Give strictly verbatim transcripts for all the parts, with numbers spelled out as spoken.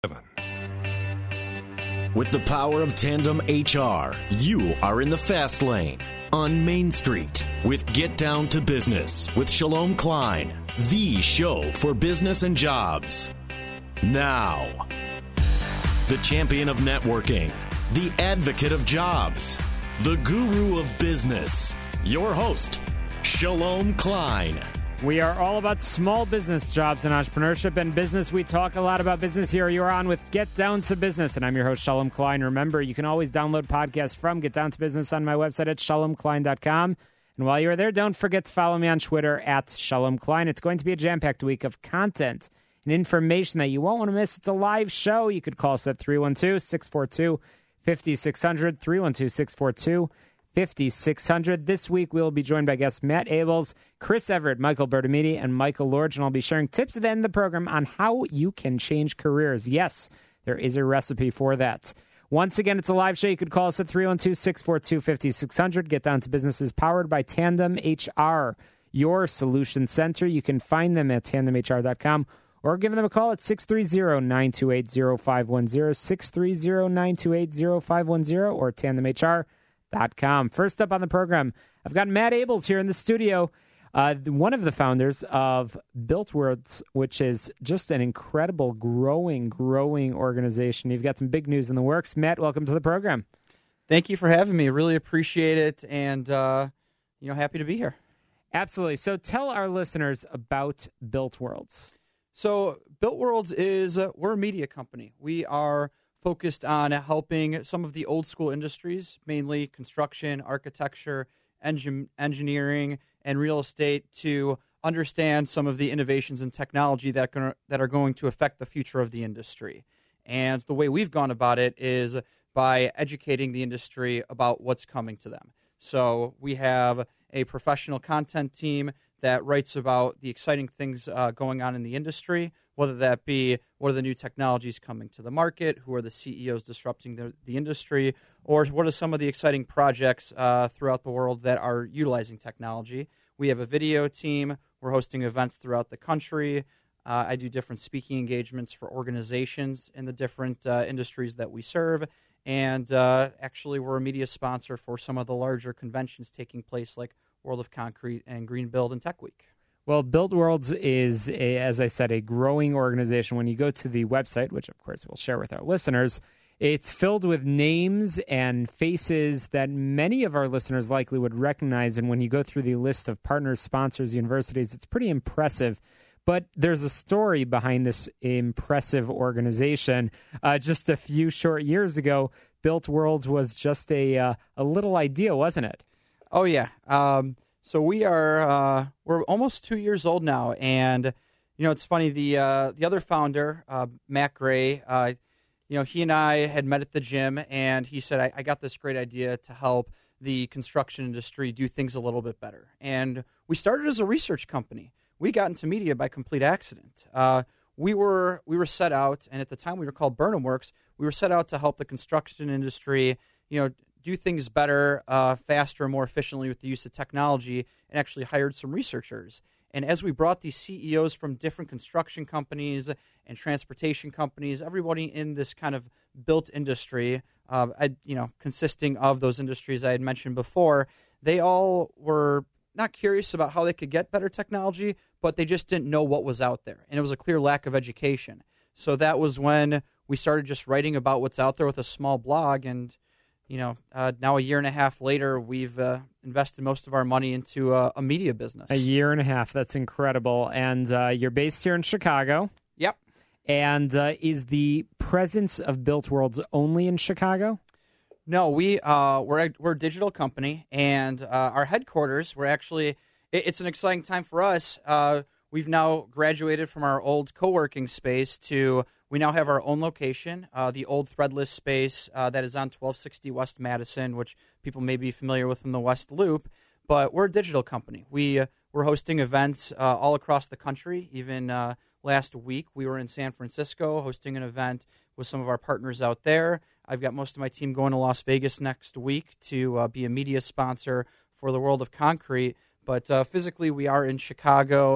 With the power of Tandem H R, you are in the fast lane on Main Street with Get Down to Business with Shalom Klein, the show for business and jobs. Now, the champion of networking, the advocate of jobs, the guru of business, your host, Shalom Klein. We are all about small business, jobs, and entrepreneurship and business. We talk a lot about business here. You are on with Get Down to Business, and I'm your host, Shalom Klein. Remember, you can always download podcasts from Get Down to Business on my website at shalom klein dot com. And while you're there, don't forget to follow me on Twitter at Shalom Klein. It's going to be a jam-packed week of content and information that you won't want to miss. It's a live show. You could call us at three one two, six four two, five six zero zero, three one two, six four two, five six zero zero. This week, we'll be joined by guests Matt Abels, Chris Everett, Michael Bertamini, and Michael Lorge, and I'll be sharing tips at the end of the program on how you can change careers. Yes, there is a recipe for that. Once again, it's a live show. You could call us at three one two, six four two, five six zero zero. Get Down to Business is powered by Tandem H R, your solution center. You can find them at tandem h r dot com or give them a call at six three zero, nine two eight, zero five one zero, six three zero, nine two eight, zero five one zero, or tandem h r dot com. First up on the program, I've got Matt Abels here in the studio, uh, one of the founders of BuiltWorlds, which is just an incredible, growing, growing organization. You've got some big news in the works. Matt, welcome to the program. Thank you for having me. Really appreciate it, and uh, you know, happy to be here. Absolutely. So tell our listeners about BuiltWorlds. So BuiltWorlds is, uh, we're a media company. We are focused on helping some of the old school industries, mainly construction, architecture, engin- engineering, and real estate, to understand some of the innovations in technology that, gonna, that are going to affect the future of the industry. And the way we've gone about it is by educating the industry about what's coming to them. So we have a professional content team that writes about the exciting things uh, going on in the industry, whether that be what are the new technologies coming to the market, who are the C E Os disrupting the, the industry, or what are some of the exciting projects uh, throughout the world that are utilizing technology. We have a video team. We're hosting events throughout the country. Uh, I do different speaking engagements for organizations in the different uh, industries that we serve. And uh, actually, we're a media sponsor for some of the larger conventions taking place, like World of Concrete and Green Build and Tech Week. Well, BuiltWorlds is, a, as I said, a growing organization. When you go to the website, which of course we'll share with our listeners, it's filled with names and faces that many of our listeners likely would recognize. And when you go through the list of partners, sponsors, universities, it's pretty impressive. But there's a story behind this impressive organization. Uh, just a few short years ago, BuiltWorlds was just a uh, a little idea, wasn't it? Oh, yeah. Um, so we are uh, we're almost two years old now, and you know it's funny. The uh, the other founder, uh, Matt Gray, uh, you know he and I had met at the gym, and he said, I, "I got this great idea to help the construction industry do things a little bit better." And we started as a research company. We got into media by complete accident. Uh, we were we were set out, and at the time we were called Burnham Works. We were set out to help the construction industry, you know, do things better, uh, faster, more efficiently with the use of technology, and actually hired some researchers. And as we brought these C E Os from different construction companies and transportation companies, everybody in this kind of built industry, uh, I, you know, consisting of those industries I had mentioned before, they all were not curious about how they could get better technology, but they just didn't know what was out there. And it was a clear lack of education. So that was when we started just writing about what's out there with a small blog. And, you know, uh, now a year and a half later, we've uh, invested most of our money into uh, a media business. A year and a half. That's incredible. And uh, you're based here in Chicago. Yep. And uh, is the presence of BuiltWorlds only in Chicago? No, we uh, we're a, we're a digital company, and uh, our headquarters. We're actually it, it's an exciting time for us. Uh, we've now graduated from our old co-working space to we now have our own location, uh, the old Threadless space uh, that is on twelve sixty West Madison, which people may be familiar with in the West Loop. But we're a digital company. We uh, we're hosting events uh, all across the country. Even uh, last week, we were in San Francisco hosting an event with some of our partners out there. I've got most of my team going to Las Vegas next week to uh, be a media sponsor for the World of Concrete. But uh, physically, we are in Chicago,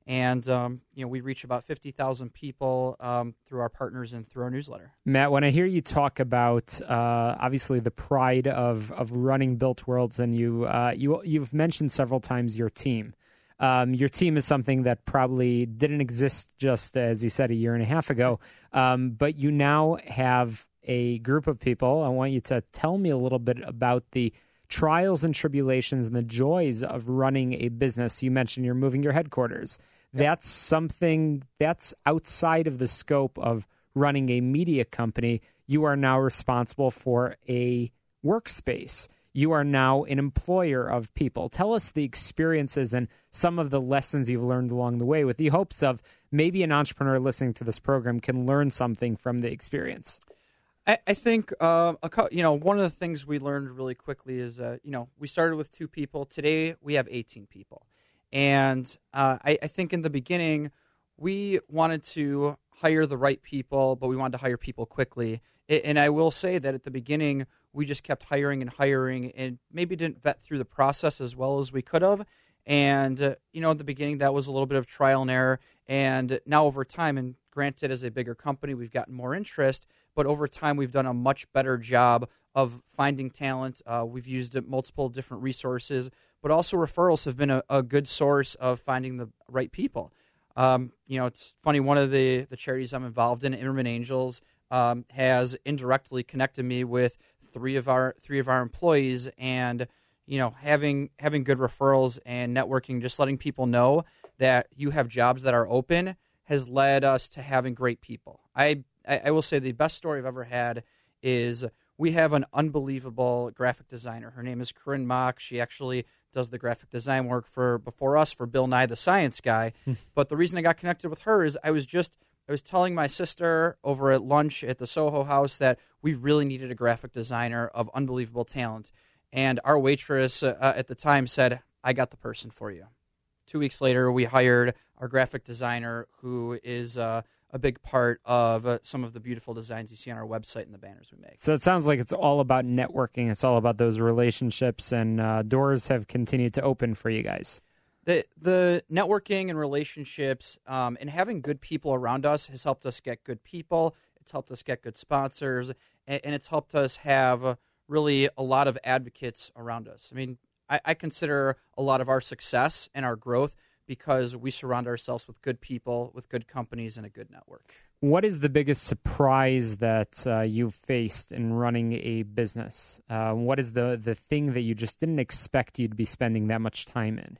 And, um, you know, we reach about fifty thousand people um, through our partners and through our newsletter. Matt, when I hear you talk about uh, obviously the pride of of running Built Worlds, and you uh, you you've mentioned several times your team. Um, your team is something that probably didn't exist just, as you said, a year and a half ago. Um, but you now have a group of people. I want you to tell me a little bit about the trials and tribulations and the joys of running a business. You mentioned you're moving your headquarters. Yep. That's something that's outside of the scope of running a media company. You are now responsible for a workspace. You are now an employer of people. Tell us the experiences and some of the lessons you've learned along the way, with the hopes of maybe an entrepreneur listening to this program can learn something from the experience. I, I think uh, a co- you know one of the things we learned really quickly is uh, you know we started with two people. Today we have eighteen people, and uh, I, I think in the beginning we wanted to hire the right people, but we wanted to hire people quickly. And I will say that at the beginning we just kept hiring and hiring, and maybe didn't vet through the process as well as we could have. And uh, you know, at the beginning that was a little bit of trial and error. And now over time, and granted, as a bigger company, we've gotten more interest. But over time, we've done a much better job of finding talent. Uh, we've used multiple different resources, but also referrals have been a, a good source of finding the right people. Um, you know, it's funny, one of the, the charities I'm involved in, Interman Angels, um, has indirectly connected me with three of our three of our employees. And, you know, having having good referrals and networking, just letting people know that you have jobs that are open, has led us to having great people. I I will say the best story I've ever had is we have an unbelievable graphic designer. Her name is Corinne Mock. She actually does the graphic design work for before us for Bill Nye the Science Guy. But the reason I got connected with her is I was just I was telling my sister over at lunch at the Soho House that we really needed a graphic designer of unbelievable talent. And our waitress uh, at the time said, "I got the person for you." Two weeks later, we hired our graphic designer, who is uh, a big part of uh, some of the beautiful designs you see on our website and the banners we make. So it sounds like it's all about networking. It's all about those relationships, and uh, doors have continued to open for you guys. The the networking and relationships um, and having good people around us has helped us get good people. It's helped us get good sponsors, and, and it's helped us have uh, really a lot of advocates around us. I mean, I, I consider a lot of our success and our growth because we surround ourselves with good people, with good companies, and a good network. What is the biggest surprise that uh, you've faced in running a business? Uh, what is the, the thing that you just didn't expect you'd be spending that much time in?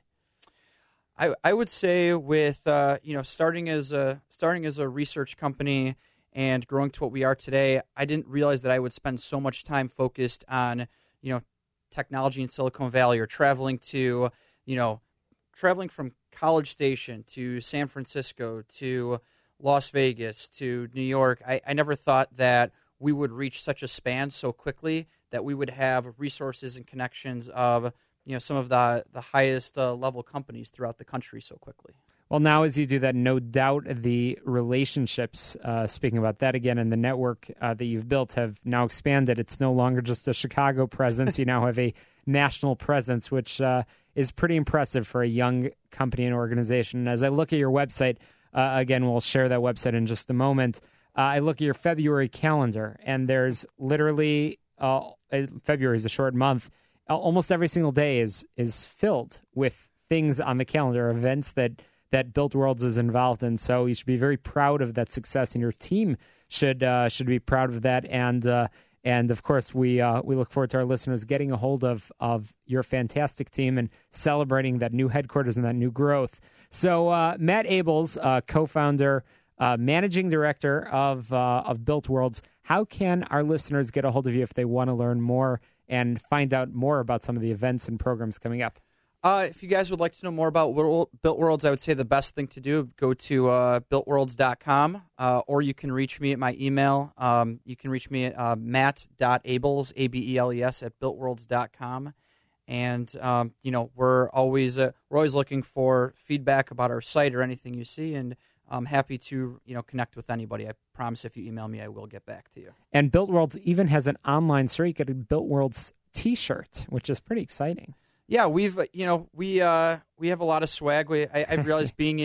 I, I would say with uh, you know starting as a starting as a research company and growing to what we are today, I didn't realize that I would spend so much time focused on you know technology in Silicon Valley, or traveling to you know traveling from College Station to San Francisco to Las Vegas to New York. I, I never thought that we would reach such a span so quickly, that we would have resources and connections of you know some of the the highest uh, level companies throughout the country so quickly. Well, now as you do that, no doubt the relationships, uh, speaking about that again, and the network uh, that you've built have now expanded. It's no longer just a Chicago presence. You now have a national presence, which uh, is pretty impressive for a young company and organization. As I look at your website, uh, again, we'll share that website in just a moment. Uh, I look at your February calendar, and there's literally, uh, February is a short month, almost every single day is is filled with things on the calendar, events that that Built Worlds is involved in. So you should be very proud of that success, and your team should uh, should be proud of that. And uh, and of course, we uh, we look forward to our listeners getting a hold of of your fantastic team and celebrating that new headquarters and that new growth. So uh, Matt Abels, uh, co-founder, uh, managing director of uh, of Built Worlds. How can our listeners get a hold of you if they want to learn more and find out more about some of the events and programs coming up? Uh, if you guys would like to know more about Built Worlds, I would say the best thing to do, go to uh, built worlds dot com, uh, or you can reach me at my email. Um, you can reach me at uh, matt dot abels, A B E L E S, at built worlds dot com. And, um, you know, we're always uh, we're always looking for feedback about our site or anything you see, and I'm happy to, you know, connect with anybody. I promise if you email me, I will get back to you. And Built Worlds even has an online store. You get a Built Worlds t-shirt, which is pretty exciting. Yeah, we've you know we uh, we have a lot of swag. We, I, I've realized being in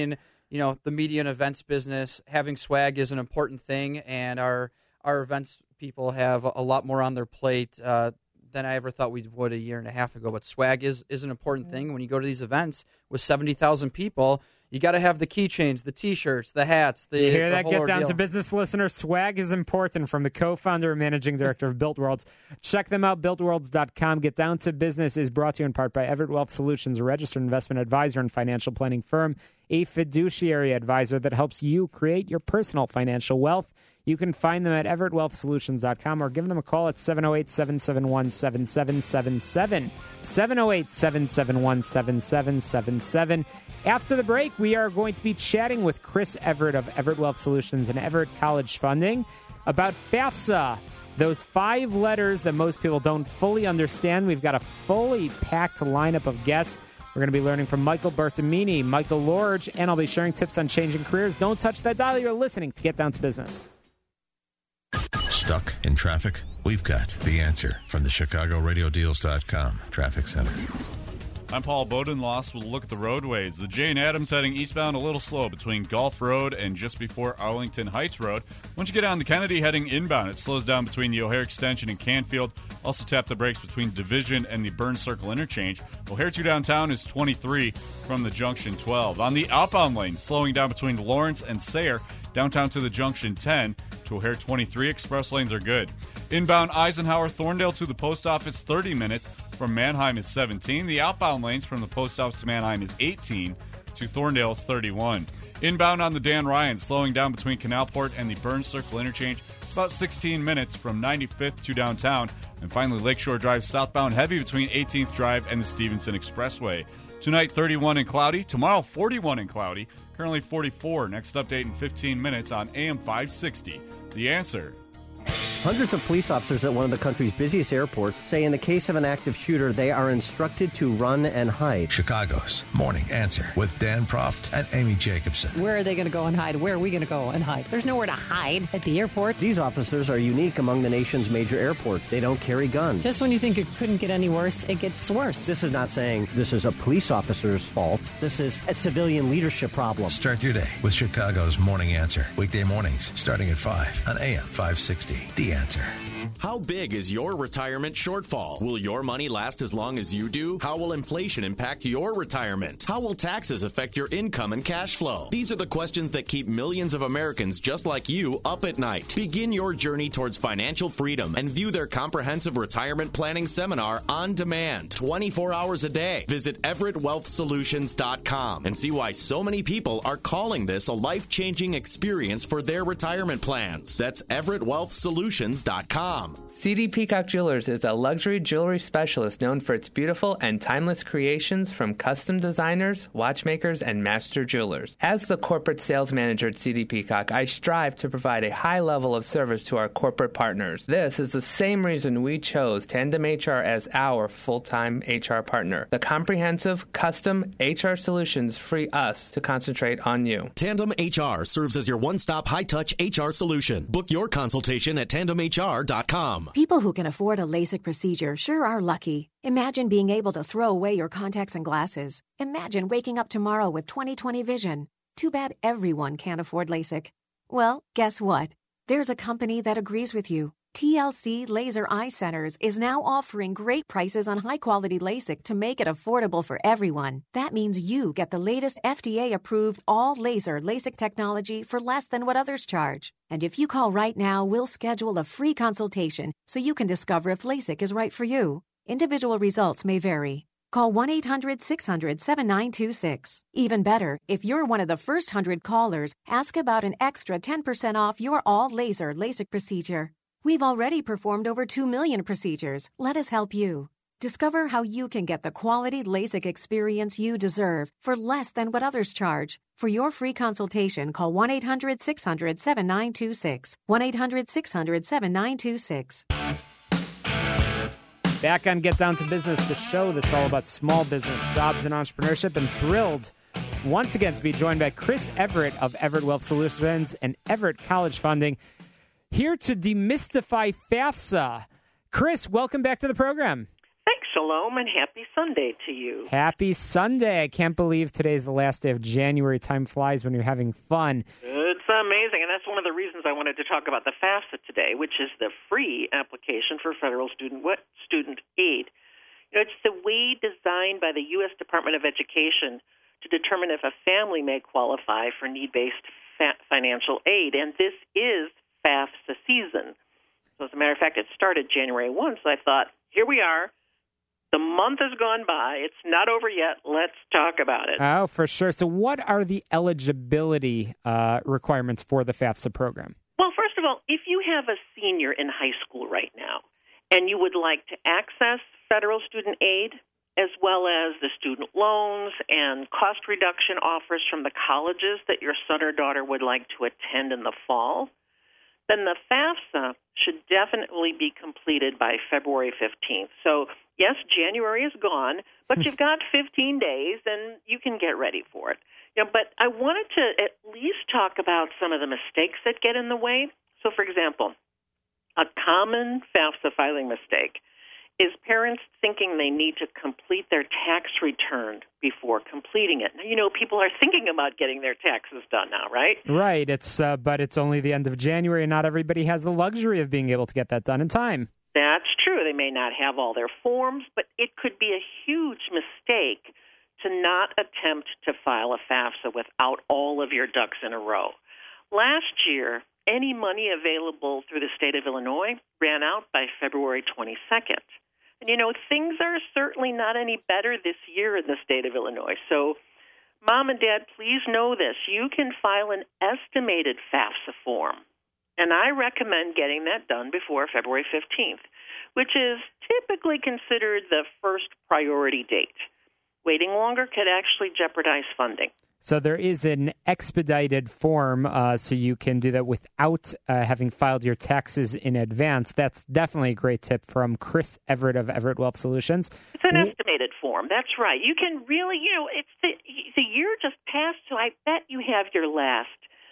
you know, the media and events business, having swag is an important thing, and our our events people have a lot more on their plate uh, than I ever thought we would a year and a half ago. But swag is, is an important thing. When you go to these events with seventy thousand people, you got to have the keychains, the T-shirts, the hats. The, you hear the that? whole Get down ordeal. to business listener. Swag is important. From the co-founder and managing director of Built Worlds. Check them out, built worlds dot com. Get Down to Business is brought to you in part by Everett Wealth Solutions, a registered investment advisor and financial planning firm, a fiduciary advisor that helps you create your personal financial wealth. You can find them at everett wealth solutions dot com or give them a call at seven oh eight, seven seven one, seven seven seven seven. seven oh eight, seven seven one, seven seven seven seven. After the break, we are going to be chatting with Chris Everett of Everett Wealth Solutions and Everett College Funding about FAFSA, those five letters that most people don't fully understand. We've got a fully packed lineup of guests. We're going to be learning from Michael Bertamini, Michael Lorge, and I'll be sharing tips on changing careers. Don't touch that dial. You're listening to Get Down to Business. Stuck in traffic? We've got the answer from the Chicago Radio Deals dot com Traffic Center. I'm Paul Bodenloss with a look at the roadways. The Jane Addams heading eastbound a little slow between Gulf Road and just before Arlington Heights Road. Once you get on the Kennedy heading inbound, it slows down between the O'Hare Extension and Canfield. Also tap the brakes between Division and the Burn Circle interchange. O'Hare to downtown is twenty-three from the Junction twelve. On the outbound lane, slowing down between Lawrence and Sayre. Downtown to the Junction ten. To O'Hare twenty-three, express lanes are good. Inbound Eisenhower Thorndale to the post office, thirty minutes. From Manheim is seventeen. The outbound lanes from the post office to Manheim is eighteen. To Thorndale is thirty-one. Inbound on the Dan Ryan, slowing down between Canalport and the Burns Circle interchange. It's about sixteen minutes from ninety-fifth to downtown. And finally, Lakeshore Drive southbound heavy between eighteenth Drive and the Stevenson Expressway. Tonight, thirty-one and cloudy. Tomorrow, forty-one and cloudy. Currently forty-four. Next update in fifteen minutes on A M five sixty. The Answer. Hundreds of police officers at one of the country's busiest airports say in the case of an active shooter, they are instructed to run and hide. Chicago's Morning Answer with Dan Proft and Amy Jacobson. Where are they going to go and hide? Where are we going to go and hide? There's nowhere to hide at the airport. These officers are unique among the nation's major airports. They don't carry guns. Just when you think it couldn't get any worse, it gets worse. This is not saying this is a police officer's fault. This is a civilian leadership problem. Start your day with Chicago's Morning Answer. Weekday mornings starting at five on A M five sixty. The Answer. How big is your retirement shortfall? Will your money last as long as you do? How will inflation impact your retirement? How will taxes affect your income and cash flow? These are the questions that keep millions of Americans just like you up at night. Begin your journey towards financial freedom and view their comprehensive retirement planning seminar on demand, twenty-four hours a day. Visit everett wealth solutions dot com and see why so many people are calling this a life-changing experience for their retirement plans. That's everett wealth solutions dot com. C D Peacock Jewelers is a luxury jewelry specialist known for its beautiful and timeless creations from custom designers, watchmakers, and master jewelers. As the corporate sales manager at C D Peacock, I strive to provide a high level of service to our corporate partners. This is the same reason we chose Tandem H R as our full-time H R partner. The comprehensive, custom H R solutions free us to concentrate on you. Tandem H R serves as your one-stop high-touch H R solution. Book your consultation at tandem h r dot com. People who can afford a LASIK procedure sure are lucky. Imagine being able to throw away your contacts and glasses. Imagine waking up tomorrow with twenty twenty vision. Too bad everyone can't afford LASIK. Well, guess what? There's a company that agrees with you. T L C Laser Eye Centers is now offering great prices on high-quality LASIK to make it affordable for everyone. That means you get the latest F D A-approved all-laser LASIK technology for less than what others charge. And if you call right now, we'll schedule a free consultation so you can discover if LASIK is right for you. Individual results may vary. Call one eight hundred six hundred seven nine two six. Even better, if you're one of the first one hundred callers, ask about an extra ten percent off your all-laser LASIK procedure. We've already performed over two million procedures. Let us help you. Discover how you can get the quality LASIK experience you deserve for less than what others charge. For your free consultation, call one eight hundred six hundred seven nine two six. one eight hundred six hundred seven nine two six. Back on Get Down to Business, the show that's all about small business, jobs, and entrepreneurship. And thrilled once again to be joined by Chris Everett of Everett Wealth Solutions and Everett College Funding, here to demystify FAFSA. Chris, welcome back to the program. Thanks, Shalom, and happy Sunday to you. Happy Sunday. I can't believe today's the last day of January. Time flies when you're having fun. It's amazing, and that's one of the reasons I wanted to talk about the FAFSA today, which is the free application for federal student student aid. You know, it's the way designed by the U S Department of Education to determine if a family may qualify for need-based fa- financial aid, and this is FAFSA season. So as a matter of fact, it started January first, so I thought, here we are. The month has gone by. It's not over yet. Let's talk about it. Oh, for sure. So what are the eligibility uh, requirements for the FAFSA program? Well, first of all, if you have a senior in high school right now and you would like to access federal student aid, as well as the student loans and cost reduction offers from the colleges that your son or daughter would like to attend in the fall, then the FAFSA should definitely be completed by February fifteenth. So, yes, January is gone, but you've got fifteen days, and you can get ready for it. You know, but I wanted to at least talk about some of the mistakes that get in the way. So, for example, a common FAFSA filing mistake is parents thinking they need to complete their tax return before completing it. Now, you know, people are thinking about getting their taxes done now, right? Right. It's uh, but it's only the end of January, and not everybody has the luxury of being able to get that done in time. That's true. They may not have all their forms, but it could be a huge mistake to not attempt to file a FAFSA without all of your ducks in a row. Last year, any money available through the state of Illinois ran out by February twenty-second. And, you know, things are certainly not any better this year in the state of Illinois. So, Mom and Dad, please know this. You can file an estimated FAFSA form, and I recommend getting that done before February fifteenth, which is typically considered the first priority date. Waiting longer could actually jeopardize funding. So there is an expedited form, uh, so you can do that without uh, having filed your taxes in advance. That's definitely a great tip from Chris Everett of Everett Wealth Solutions. It's an estimated form. That's right. You can really, you know, it's the, the year just passed, so I bet you have your last,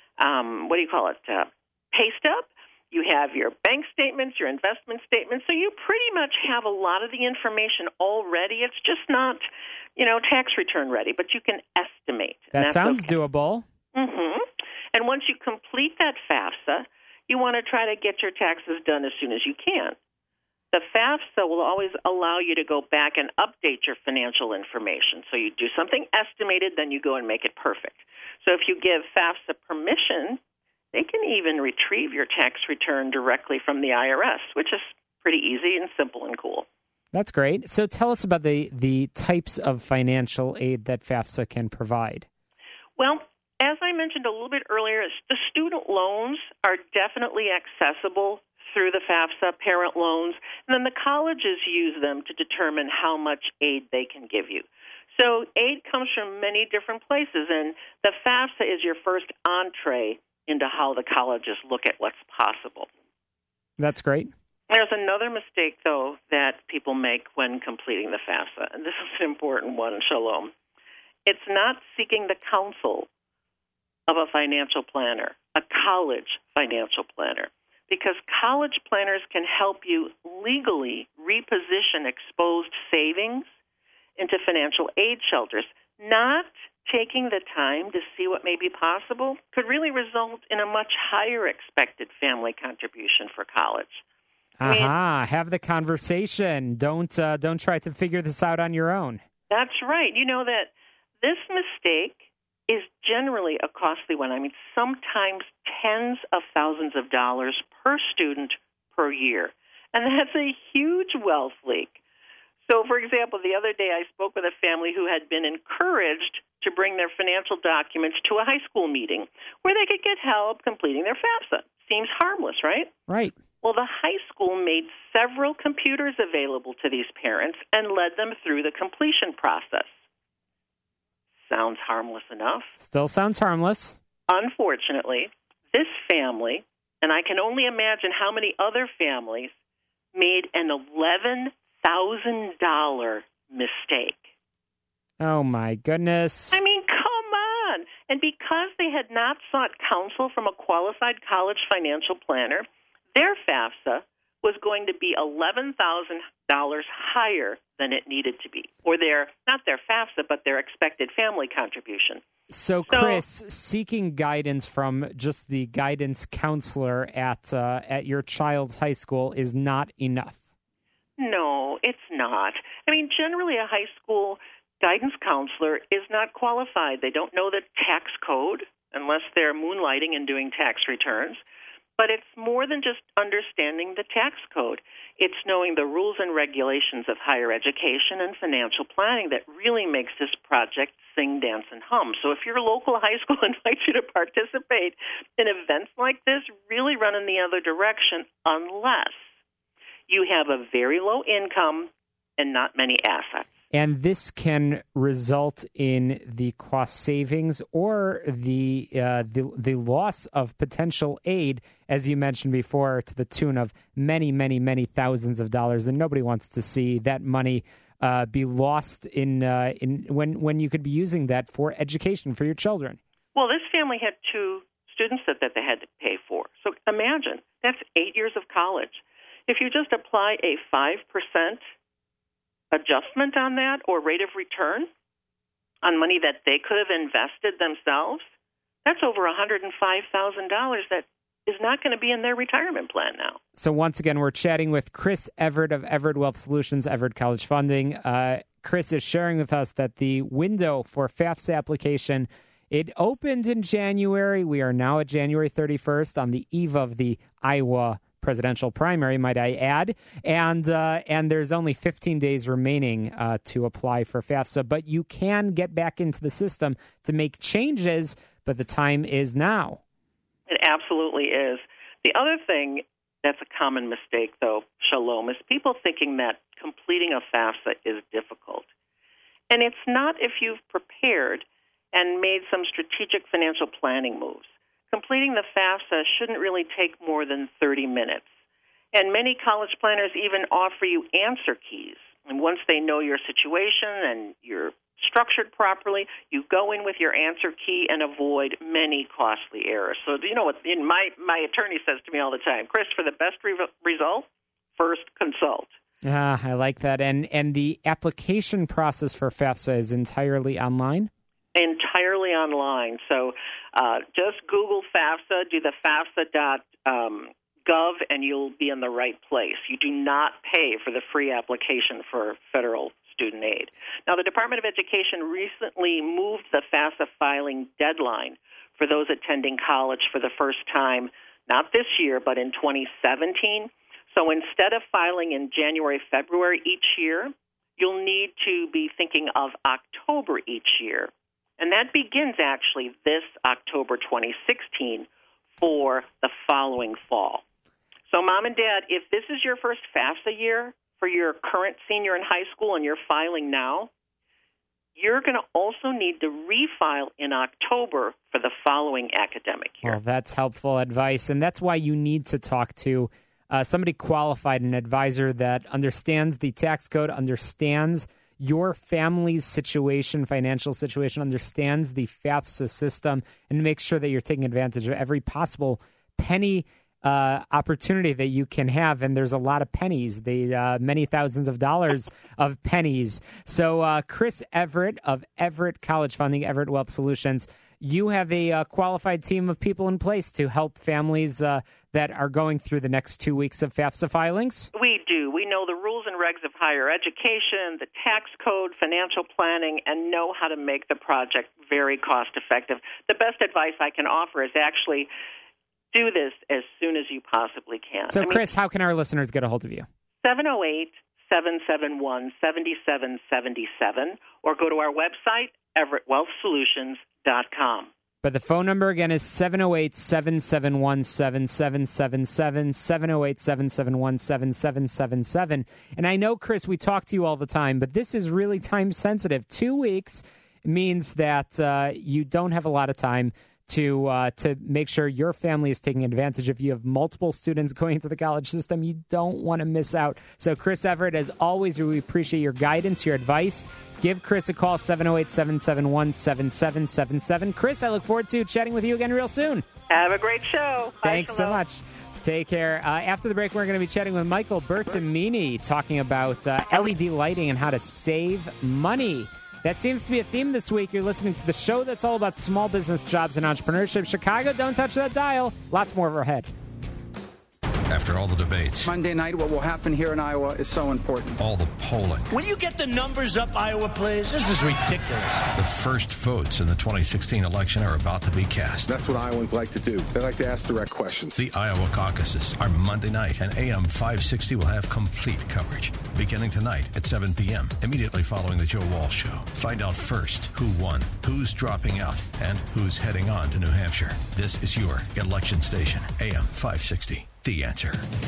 um, what do you call it, uh, pay stub. You have your bank statements, your investment statements, so you pretty much have a lot of the information already. It's just not, you know, tax return ready, but you can estimate. That sounds okay. doable. Mm-hmm. And once you complete that FAFSA, you want to try to get your taxes done as soon as you can. The FAFSA will always allow you to go back and update your financial information. So you do something estimated, then you go and make it perfect. So if you give FAFSA permission, they can even retrieve your tax return directly from the I R S, which is pretty easy and simple and cool. That's great. So tell us about the, the types of financial aid that FAFSA can provide. Well, as I mentioned a little bit earlier, the student loans are definitely accessible through the FAFSA parent loans, and then the colleges use them to determine how much aid they can give you. So aid comes from many different places, and the FAFSA is your first entree into how the colleges look at what's possible. That's great. There's another mistake, though, that people make when completing the FAFSA, and this is an important one, Shalom. It's not seeking the counsel of a financial planner, a college financial planner, because college planners can help you legally reposition exposed savings into financial aid shelters. Not taking the time to see what may be possible could really result in a much higher expected family contribution for college. Aha, I mean, have the conversation. Don't uh, don't try to figure this out on your own. That's right. You know that this mistake is generally a costly one. I mean, sometimes tens of thousands of dollars per student per year. And that's a huge wealth leak. So, for example, the other day I spoke with a family who had been encouraged to bring their financial documents to a high school meeting where they could get help completing their FAFSA. Seems harmless, right? Right. Well, the high school made several computers available to these parents and led them through the completion process. Sounds harmless enough. Still sounds harmless. Unfortunately, this family, and I can only imagine how many other families, made an eleven thousand dollars mistake. Oh, my goodness. I mean, come on. And because they had not sought counsel from a qualified college financial planner, their FAFSA was going to be eleven thousand dollars higher than it needed to be, or their, not their FAFSA, but their expected family contribution. So, Chris, so, seeking guidance from just the guidance counselor at uh, at your child's high school is not enough. No, it's not. I mean, generally a high school guidance counselor is not qualified. They don't know the tax code unless they're moonlighting and doing tax returns. But it's more than just understanding the tax code. It's knowing the rules and regulations of higher education and financial planning that really makes this project sing, dance, and hum. So if your local high school invites you to participate in events like this, really run in the other direction unless you have a very low income and not many assets. And this can result in the cost savings or the, uh, the the loss of potential aid, as you mentioned before, to the tune of many, many, many thousands of dollars. And nobody wants to see that money uh, be lost in uh, in when when you could be using that for education for your children. Well, this family had two students that, that they had to pay for. So imagine, that's eight years of college. If you just apply a five percent adjustment on that or rate of return on money that they could have invested themselves, that's over one hundred five thousand dollars that is not going to be in their retirement plan now. So once again, we're chatting with Chris Everett of Everett Wealth Solutions, Everett College Funding. Uh, Chris is sharing with us that the window for FAFSA application, it opened in January. We are now at January thirty-first on the eve of the Iowa presidential primary, might I add, and uh, and there's only fifteen days remaining uh, to apply for FAFSA, but you can get back into the system to make changes, but the time is now. It absolutely is. The other thing that's a common mistake, though, Shalom, is people thinking that completing a FAFSA is difficult. And it's not if you've prepared and made some strategic financial planning moves. Completing the FAFSA shouldn't really take more than thirty minutes. And many college planners even offer you answer keys. And once they know your situation and you're structured properly, you go in with your answer key and avoid many costly errors. So, you know what my, my attorney says to me all the time, Chris, for the best re- result, first consult. Ah, I like that. And, and the application process for FAFSA is entirely online? Entirely online. So uh, just Google FAFSA, do the FAFSA dot gov, and you'll be in the right place. You do not pay for the free application for federal student aid. Now, the Department of Education recently moved the FAFSA filing deadline for those attending college for the first time, not this year, but in twenty seventeen. So instead of filing in January, February each year, you'll need to be thinking of October each year. And that begins actually this October twenty sixteen for the following fall. So, Mom and Dad, if this is your first FAFSA year for your current senior in high school and you're filing now, you're going to also need to refile in October for the following academic year. Well, that's helpful advice, and that's why you need to talk to uh, somebody qualified, an advisor that understands the tax code, understands your family's situation, financial situation, understands the FAFSA system, and make sure that you're taking advantage of every possible penny uh, opportunity that you can have. And there's a lot of pennies, the uh, many thousands of dollars of pennies. So uh, Chris Everett of Everett College Funding, Everett Wealth Solutions, you have a uh, qualified team of people in place to help families uh, that are going through the next two weeks of FAFSA filings? We do. We know the rules and regs of higher education, the tax code, financial planning, and know how to make the project very cost effective. The best advice I can offer is actually do this as soon as you possibly can. So, I mean, Chris, how can our listeners get a hold of you? seven oh eight, seven seven one, seven seven seven seven, or go to our website, everett wealth solutions dot com. But the phone number again is seven oh eight, seven seven one, seven seven seven seven, seven oh eight, seven seven one, seven seven seven seven. And I know, Chris, we talk to you all the time, but this is really time sensitive. Two weeks means that uh, you don't have a lot of time to uh, to make sure your family is taking advantage. If you have multiple students going through the college system, you don't want to miss out. So, Chris Everett, as always, we appreciate your guidance, your advice. Give Chris a call, seven oh eight, seven seven one, seven seven seven seven. Chris, I look forward to chatting with you again real soon. Have a great show. Bye, Thanks Shalom. so much. Take care. Uh, after the break, we're going to be chatting with Michael Bertamini, talking about uh, L E D lighting and how to save money. That seems to be a theme this week. You're listening to the show that's all about small business, jobs, and entrepreneurship. Chicago, don't touch that dial. Lots more overhead. After all the debates, Monday night, what will happen here in Iowa is so important. all the polling, Will you get the numbers up, Iowa, please? This is ridiculous. the first votes in the twenty sixteen election are about to be cast. That's what Iowans like to do. They like to ask direct questions. The Iowa caucuses are Monday night, and A M five sixty will have complete coverage. Beginning tonight at seven p.m., immediately following the Joe Walsh Show. Find out first who won, who's dropping out, and who's heading on to New Hampshire. This is your election station, A M five sixty. The Answer.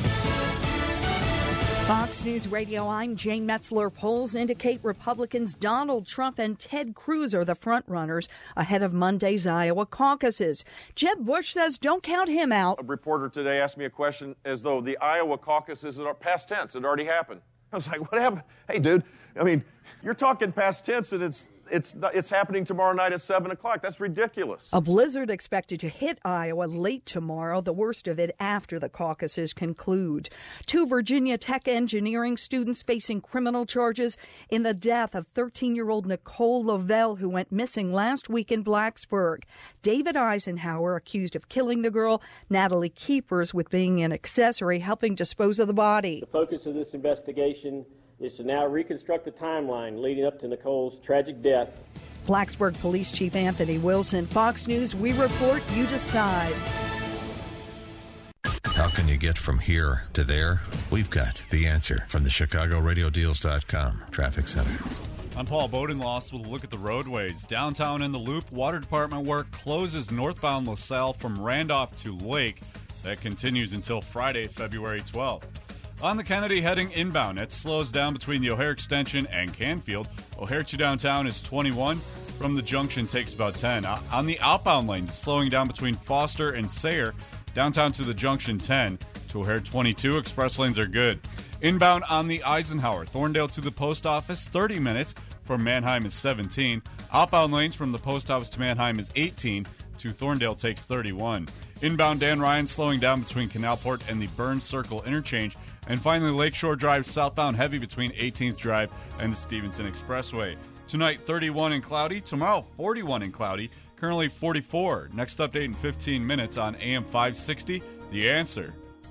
Fox News Radio, I'm Jane Metzler. Polls indicate Republicans Donald Trump and Ted Cruz are the frontrunners ahead of Monday's Iowa caucuses. Jeb Bush says don't count him out. A reporter today asked me a question as though the Iowa caucuses are past tense. It already happened. I was like, what happened? Hey, dude, I mean, you're talking past tense and it's It's it's happening tomorrow night at seven o'clock. That's ridiculous. A blizzard expected to hit Iowa late tomorrow, the worst of it after the caucuses conclude. Two Virginia Tech engineering students facing criminal charges in the death of thirteen-year-old Nicole Lovell, who went missing last week in Blacksburg. David Eisenhower accused of killing the girl, Natalie Keepers with being an accessory helping dispose of the body. The focus of this investigation is to now reconstruct the timeline leading up to Nicole's tragic death. Blacksburg Police Chief Anthony Wilson, Fox News, we report, you decide. How can you get from here to there? We've got the answer from the Chicago Radio Deals dot com Traffic Center. I'm Paul Bodenloss with a look at the roadways. Downtown in the Loop, Water Department work closes northbound LaSalle from Randolph to Lake. That continues until Friday, February twelfth. On the Kennedy heading inbound, it slows down between the O'Hare Extension and Canfield. O'Hare to downtown is twenty-one. From the junction takes about ten. On the outbound lane, slowing down between Foster and Sayre. Downtown to the junction, ten. To O'Hare, twenty-two. Express lanes are good. Inbound on the Eisenhower, Thorndale to the post office, thirty minutes. From Manheim is seventeen. Outbound lanes from the post office to Manheim is eighteen. To Thorndale takes thirty-one. Inbound Dan Ryan slowing down between Canalport and the Burns Circle interchange. And finally, Lakeshore Drive southbound heavy between eighteenth Drive and the Stevenson Expressway. Tonight, thirty-one and cloudy. Tomorrow, forty-one and cloudy. Currently forty-four. Next update in fifteen minutes on A M five sixty. The Answer.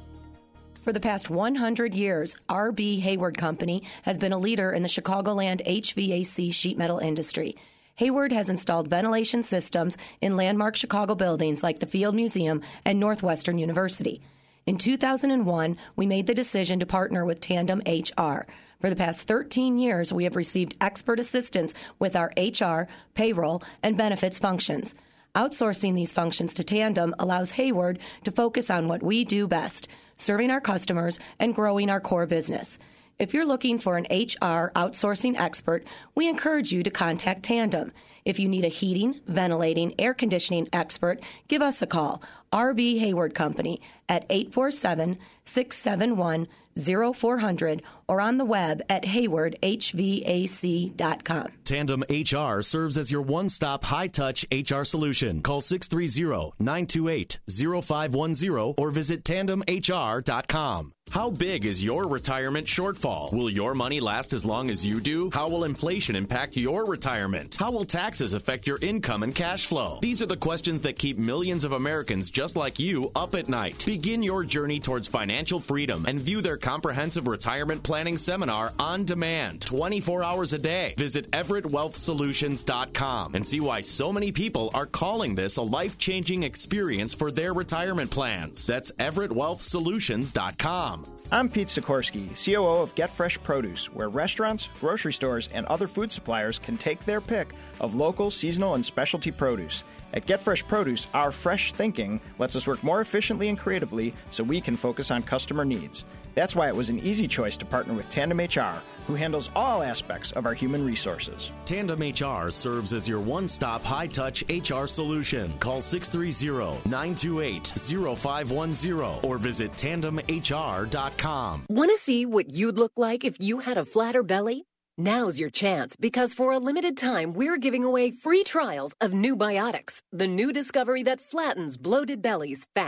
For the past one hundred years, R B Hayward Company has been a leader in the Chicagoland H V A C sheet metal industry. Hayward has installed ventilation systems in landmark Chicago buildings like the Field Museum and Northwestern University. In two thousand one, we made the decision to partner with Tandem H R. For the past thirteen years, we have received expert assistance with our H R, payroll, and benefits functions. Outsourcing these functions to Tandem allows Hayward to focus on what we do best, serving our customers and growing our core business. If you're looking for an H R outsourcing expert, we encourage you to contact Tandem. If you need a heating, ventilating, air conditioning expert, give us a call. R B Hayward Company at eight four seven, six seven one, zero four zero zero or on the web at hayward h v a c dot com. Tandem H R serves as your one-stop high-touch H R solution. Call six three zero, nine two eight, zero five one zero or visit tandem h r dot com. How big is your retirement shortfall? Will your money last as long as you do? How will inflation impact your retirement? How will taxes affect your income and cash flow? These are the questions that keep millions of Americans just like you up at night. Begin your journey towards financial freedom and view their comprehensive retirement planning seminar on demand, twenty-four hours a day. Visit everett wealth solutions dot com and see why so many people are calling this a life-changing experience for their retirement plans. That's everett wealth solutions dot com. I'm Pete Sikorsky, C O O of Get Fresh Produce, where restaurants, grocery stores, and other food suppliers can take their pick of local, seasonal, and specialty produce. At Get Fresh Produce, our fresh thinking lets us work more efficiently and creatively so we can focus on customer needs. That's why it was an easy choice to partner with Tandem H R, who handles all aspects of our human resources. Tandem H R serves as your one-stop high-touch H R solution. Call six three zero, nine two eight, zero five one zero or visit tandem h r dot com. Want to see what you'd look like if you had a flatter belly? Now's your chance, because for a limited time, we're giving away free trials of New Biotics, the new discovery that flattens bloated bellies fast.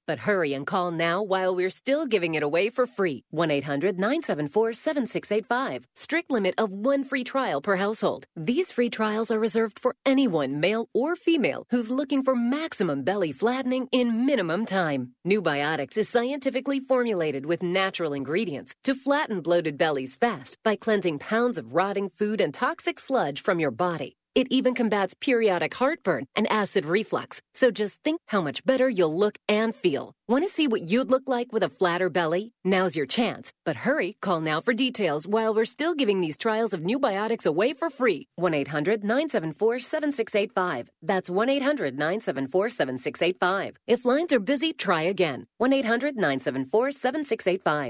But hurry and call now while we're still giving it away for free. one eight hundred nine seven four seven six eight five. Strict limit of one free trial per household. These free trials are reserved for anyone, male or female, who's looking for maximum belly flattening in minimum time. New Biotics is scientifically formulated with natural ingredients to flatten bloated bellies fast by cleansing pounds of rotting food and toxic sludge from your body. It even combats periodic heartburn and acid reflux. So just think how much better you'll look and feel. Want to see what you'd look like with a flatter belly? Now's your chance. But hurry, call now for details while we're still giving these trials of New Biotics away for free. one eight hundred nine seven four seven six eight five. That's one eight hundred nine seven four seven six eight five. If lines are busy, try again. one eight hundred nine seven four seven six eight five.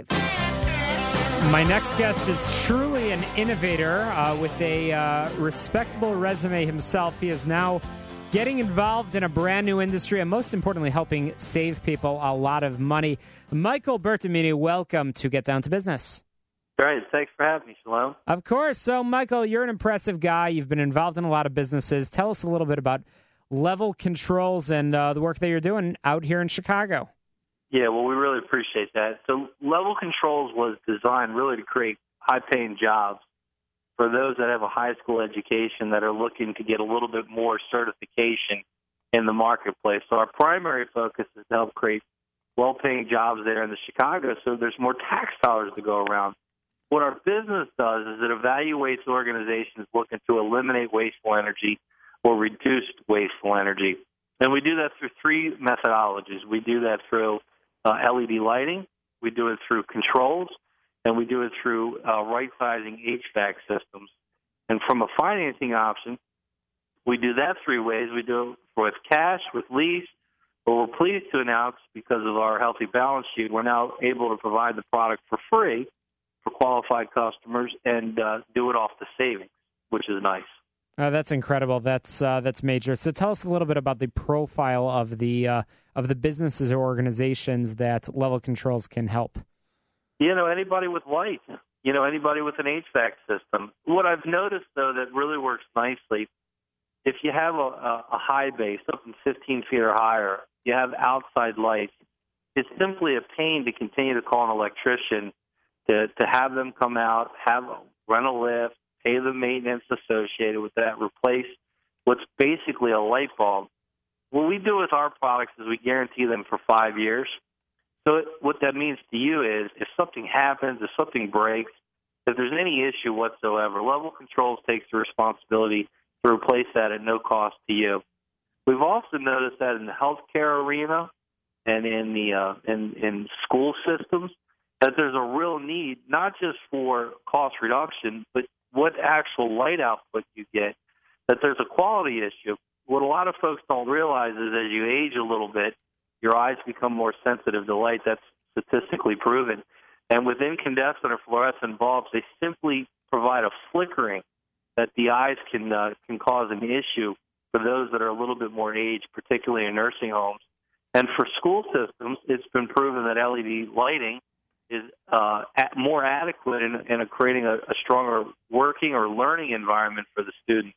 My next guest is truly an innovator uh, with a uh, respectable resume himself. He is now getting involved in a brand new industry and, most importantly, helping save people a lot of money. Michael Bertamini, welcome to Get Down to Business. Great. Thanks for having me, Shalom. Of course. So, Michael, you're an impressive guy. You've been involved in a lot of businesses. Tell us a little bit about Level Controls and uh, the work that you're doing out here in Chicago. Yeah, well, we really appreciate that. So Level Controls was designed really to create high-paying jobs for those that have a high school education that are looking to get a little bit more certification in the marketplace. So our primary focus is to help create well-paying jobs there in the Chicago so there's more tax dollars to go around. What our business does is it evaluates organizations looking to eliminate wasteful energy or reduce wasteful energy. And we do that through three methodologies. We do that through Uh, L E D lighting, we do it through controls, and we do it through uh, right-sizing H V A C systems. And from a financing option, we do that three ways. We do it with cash, with lease, but we're pleased to announce, because of our healthy balance sheet, we're now able to provide the product for free for qualified customers and uh, do it off the savings, which is nice. Uh, that's incredible. That's uh, that's major. So tell us a little bit about the profile of the uh, of the businesses or organizations that Level Controls can help. You know, anybody with light. You know, anybody with an H V A C system. What I've noticed, though, that really works nicely, if you have a, a, a high base, something fifteen feet or higher, you have outside lights, it's simply a pain to continue to call an electrician to, to have them come out, have rent a lift, pay the maintenance associated with that, replace what's basically a light bulb. What we do with our products is we guarantee them for five years. So it, what that means to you is if something happens, if something breaks, if there's any issue whatsoever, Level Controls takes the responsibility to replace that at no cost to you. We've also noticed that in the healthcare arena and in the uh, in, in school systems that there's a real need, not just for cost reduction, but what actual light output you get, that there's a quality issue. What a lot of folks don't realize is as you age a little bit, your eyes become more sensitive to light. That's statistically proven. And with incandescent or fluorescent bulbs, they simply provide a flickering that the eyes can uh, can cause an issue for those that are a little bit more aged, particularly in nursing homes. And for school systems, it's been proven that L E D lighting is uh, more adequate in, in a creating a, a stronger working or learning environment for the student.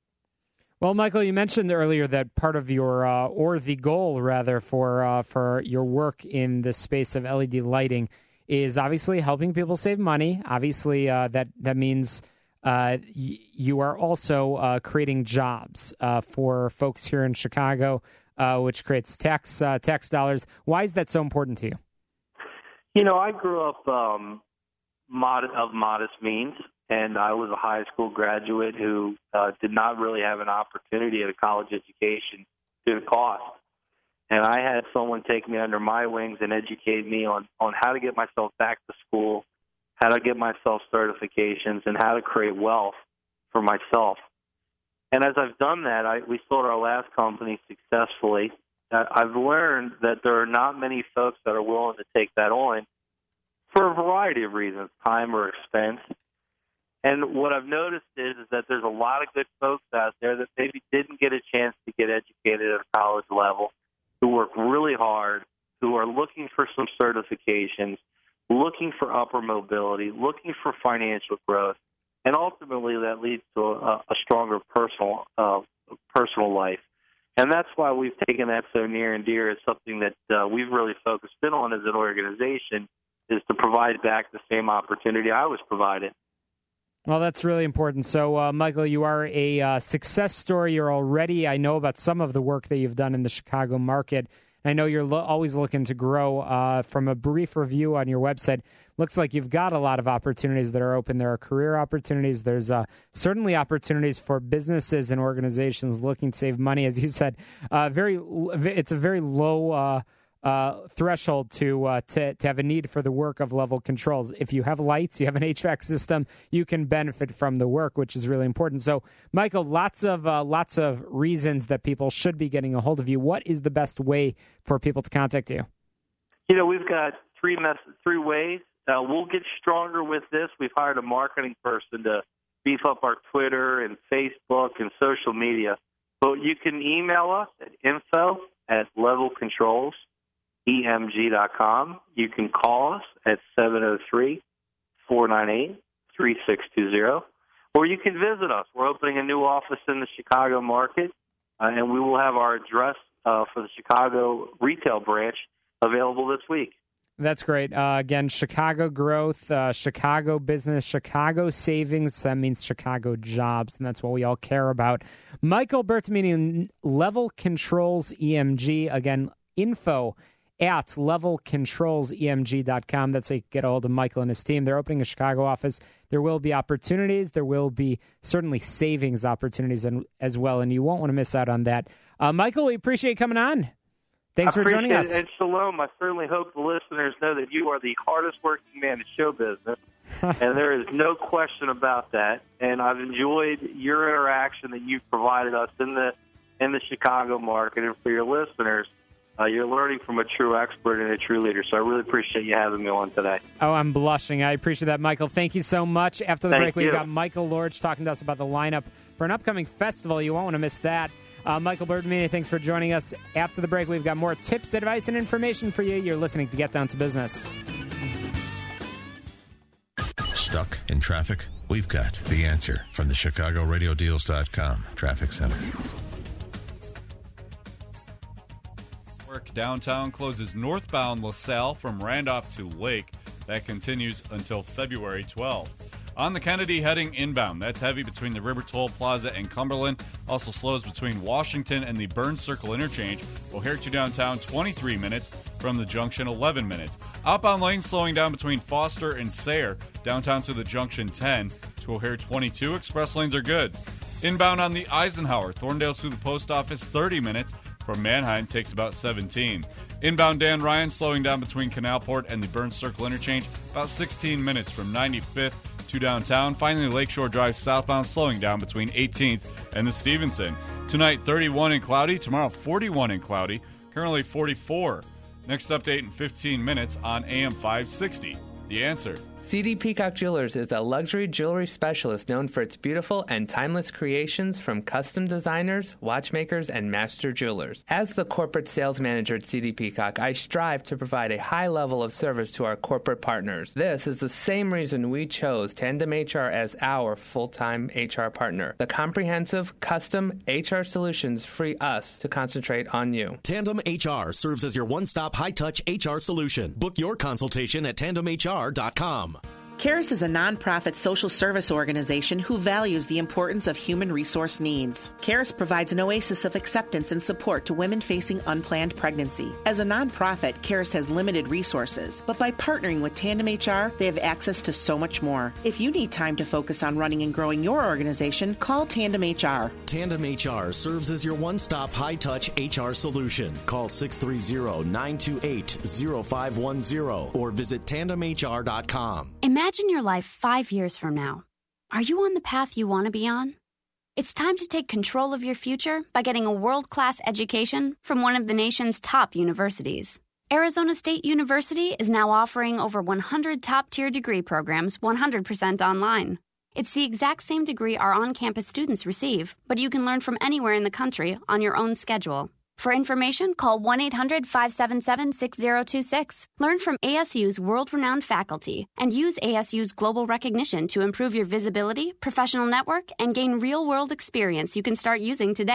Well, Michael, you mentioned earlier that part of your, uh, or the goal rather, for uh, for your work in the space of L E D lighting is obviously helping people save money. Obviously, uh, that that means uh, y- you are also uh, creating jobs uh, for folks here in Chicago, uh, which creates tax uh, tax dollars. Why is that so important to you? You know, I grew up um, mod- of modest means, and I was a high school graduate who uh, did not really have an opportunity at a college education due to cost. And I had someone take me under my wings and educate me on, on how to get myself back to school, how to get myself certifications, and how to create wealth for myself. And as I've done that, I, we sold our last company successfully. I've learned that there are not many folks that are willing to take that on for a variety of reasons, time or expense. And what I've noticed is, is that there's a lot of good folks out there that maybe didn't get a chance to get educated at a college level, who work really hard, who are looking for some certifications, looking for upper mobility, looking for financial growth, and ultimately that leads to a, a stronger personal uh, personal life. And that's why we've taken that so near and dear. It's something that uh, we've really focused in on as an organization, is to provide back the same opportunity I was provided. Well, that's really important. So, uh, Michael, you are a uh, success story. You're already, I know about some of the work that you've done in the Chicago market. I know you're lo- always looking to grow. Uh, from a brief review on your website, looks like you've got a lot of opportunities that are open. There are career opportunities. There's uh, certainly opportunities for businesses and organizations looking to save money. As you said, uh, very it's a very low uh, uh, threshold to, uh, to to have a need for the work of level controls. If you have lights, you have an H V A C system, you can benefit from the work, which is really important. So, Michael, lots of uh, lots of reasons that people should be getting a hold of you. What is the best way for people to contact you? You know, we've got three mess- three ways. Uh, we'll get stronger with this. We've hired a marketing person to beef up our Twitter and Facebook and social media. But you can email us at info at level controls E M G dot com. You can call us at seven oh three, four nine eight, three six two zero. Or you can visit us. We're opening a new office in the Chicago market, uh, and we will have our address uh, for the Chicago retail branch available this week. That's great. Uh, again, Chicago growth, uh, Chicago business, Chicago savings. That means Chicago jobs, and that's what we all care about. Michael Bertomini, Level Controls E M G. Again, info at level controls E M G dot com. That's how you get a hold of Michael and his team. They're opening a Chicago office. There will be opportunities. There will be certainly savings opportunities as well, and you won't want to miss out on that. Uh, Michael, we appreciate you coming on. Thanks for joining us. And Shalom, I certainly hope the listeners know that you are the hardest working man in show business, and there is no question about that. And I've enjoyed your interaction that you've provided us in the in the Chicago market. And for your listeners, uh, you're learning from a true expert and a true leader. So I really appreciate you having me on today. Oh, I'm blushing. I appreciate that, Michael. Thank you so much. After the Thank break, we've you. got Michael Lorch talking to us about the lineup for an upcoming festival. You won't want to miss that. Uh, Michael Bertomini, thanks for joining us. After the break, we've got more tips, advice, and information for you. You're listening to Get Down to Business. Stuck in traffic? We've got the answer from the Chicago Radio Deals dot com Traffic Center. Work downtown closes northbound LaSalle from Randolph to Lake. That continues until February twelfth. On the Kennedy heading inbound, that's heavy between the River Toll Plaza and Cumberland. Also slows between Washington and the Burns Circle interchange. O'Hare to downtown, twenty-three minutes. From the junction, eleven minutes. Outbound lanes slowing down between Foster and Sayre. Downtown to the junction, ten. To O'Hare, twenty-two. Express lanes are good. Inbound on the Eisenhower, Thorndale to the post office, thirty minutes. From Manheim takes about seventeen. Inbound Dan Ryan slowing down between Canalport and the Burns Circle interchange, about sixteen minutes. From ninety-fifth to downtown. Finally, Lakeshore Drive southbound slowing down between eighteenth and the Stevenson. Tonight, thirty-one and cloudy. Tomorrow, forty-one and cloudy. Currently forty-four. Next update in fifteen minutes on A M five sixty. The Answer. C D Peacock Jewelers is a luxury jewelry specialist known for its beautiful and timeless creations from custom designers, watchmakers, and master jewelers. As the corporate sales manager at C D Peacock, I strive to provide a high level of service to our corporate partners. This is the same reason we chose Tandem H R as our full-time H R partner. The comprehensive, custom H R solutions free us to concentrate on you. Tandem H R serves as your one-stop high-touch H R solution. Book your consultation at tandem H R dot com. CARES is a nonprofit social service organization who values the importance of human resource needs. CARES provides an oasis of acceptance and support to women facing unplanned pregnancy. As a nonprofit, CARES has limited resources, but by partnering with Tandem H R, they have access to so much more. If you need time to focus on running and growing your organization, call Tandem H R. Tandem H R serves as your one-stop high-touch H R solution. Call six three zero, nine two eight, zero five one zero or visit tandem H R dot com. Imagine your life five years from now. Are you on the path you want to be on? It's time to take control of your future by getting a world-class education from one of the nation's top universities. Arizona State University is now offering over one hundred top-tier degree programs one hundred percent online. It's the exact same degree our on-campus students receive, but you can learn from anywhere in the country on your own schedule. For information, call one eight hundred, five seven seven, six zero two six. Learn from A S U's world-renowned faculty and use A S U's global recognition to improve your visibility, professional network, and gain real-world experience you can start using today.